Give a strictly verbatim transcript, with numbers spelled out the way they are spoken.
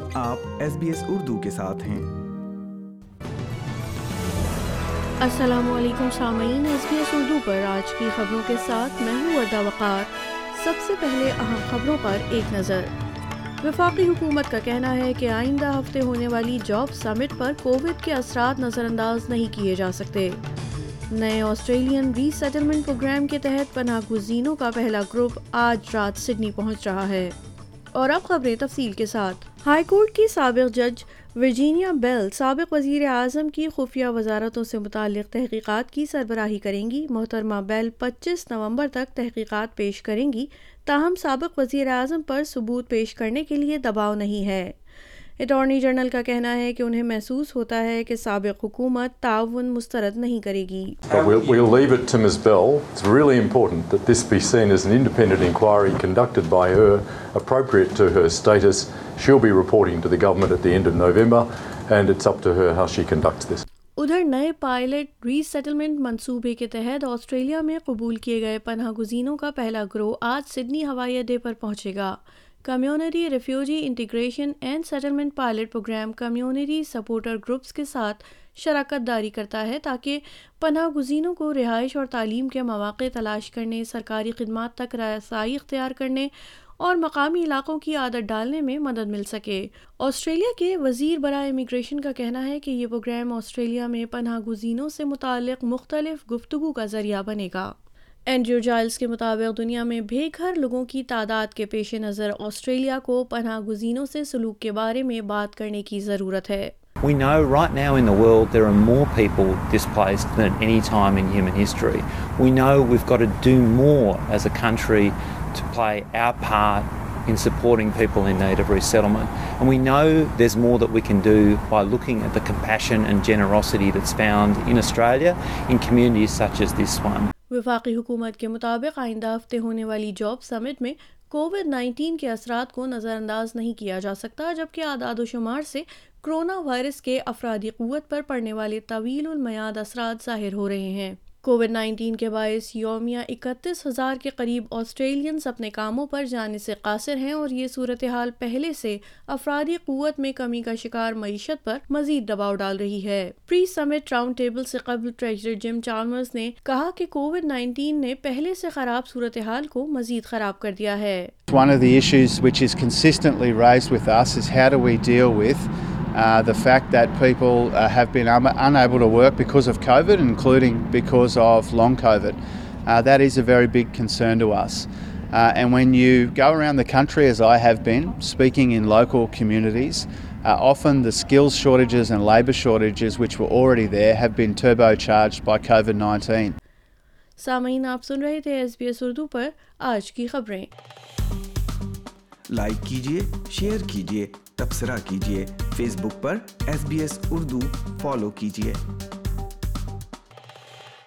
आप S B S Urdu के साथ हैं। अस्सलामुअलैकुम सामीन, एस बी एस उर्दू पर आज की खबरों के साथ मैं हूँ वर्दा वक़ार। सबसे पहले अहम खबरों पर एक नज़र। वफाकी हुकूमत का कहना है कि आइंदा हफ्ते होने वाली जॉब समिट पर कोविड के असरात नज़रअंदाज नहीं किए जा सकते। नए ऑस्ट्रेलियन रीसेटलमेंट प्रोग्राम के तहत पनाह गुज़ीनों का पहला ग्रुप आज रात सिडनी पहुँच रहा है। और अब खबरें तफसील के साथ। हाई कोर्ट की साबिक जज वर्जीनिया बेल साबिक वज़ीर आज़म की खुफिया वजारतों से मुताल्लिक़ तहक़ीक़ात की सरबराही करेंगी। मोहतरमा बेल पच्चीस नवंबर तक तहक़ीक़ात पेश करेंगी, ताहम साबिक वज़ीर आज़म पर सबूत पेश करने के लिए दबाव नहीं है। अटॉर्नी जनरल का कहना है कि उन्हें महसूस होता है कि साबिक हुकूमत ताउन मुस्तरद नहीं करेगी। We'll, we'll leave it to Miz Bell. It's really important that this be seen as an independent inquiry conducted by her, appropriate to her status. She'll be reporting to the government at the end of November, and it's up to her how she conducts this. उधर नए pilot resettlement मंसूबे के तहत Australia में कबूल किए गए पनाह गुज़ीनों का पहला ग्रोह आज सिडनी हवाई अड्डे पर पहुंचेगा। Community refugee integration and settlement pilot program community supporter groups के साथ शराकत दारी करता है ताकि पनाह गुज़ीनों को रिहाइश और तालीम के मौक़े तलाश करने, सरकारी खिदमात तक रसाई इख्तियार करने और मकामी इलाकों की आदत डालने में मदद मिल सके। ऑस्ट्रेलिया के वज़ीर बराए इमिग्रेशन का कहना है कि ये प्रोग्राम ऑस्ट्रेलिया में पनाह गुज़ीनों से मुताल्लिक़ मुख्तलिफ गुफ्तगू का ज़रिया बनेगा। एंड्रयू जाइल्स के मुताबिक दुनिया में बेघर लोगों की तादाद के पेश नज़र ऑस्ट्रेलिया को पनाह गुज़ीनों से सलूक के बारे में बात करने की ज़रूरत है। We know right now in the world there are more people displaced than at any time in human history. We know we've got to do more as a country to play our part in supporting people in need of resettlement. And we know there's more that we can do by looking at the compassion and generosity that's found in Australia in communities such as this one. वफाकी हुकूमत के मुताबिक आइंदा हफ्ते होने वाली job summit में COVID nineteen के असरात को नज़रअंदाज नहीं किया जा सकता, जबकि आदाद शुमार से कोरोना वायरस के अफरादी क़ुव्वत पर पड़ने वाले तवील उल मयाद असरात ज़ाहिर हो रहे हैं। कोविड नाइन्टीन के बायस यौमिया इकतीस हज़ार के करीब ऑस्ट्रेलियंस अपने कामों पर जाने से कासिर हैं और ये सूरत हाल पहले से अफरादी क़ुव्वत में कमी का शिकार मईशत पर मजीद दबाव डाल रही है। प्री समिट राउंड टेबल से कबल ट्रेजरर जिम चार्मर्स ने कहा कि कोविड नाइन्टीन ने पहले से खराब सूरत हाल को मजीद खराब कर दिया है। One of the issues which is consistently raised with us is how do we deal with Uh, the fact that people uh, have been un- unable to work because of COVID, including because of long COVID. Uh, that is a very big concern to us. Uh, and when you go around the country, as I have been, speaking in local communities, uh, often the skills shortages and labour shortages which were already there have been turbocharged by COVID nineteen. सामीन, आप सुन रहे थे S B S Urdu पर आज की खबरें। Like कीजिए, share कीजिए, तबसरा कीजिए। फेसबुक पर S B S Urdu follow कीजिए।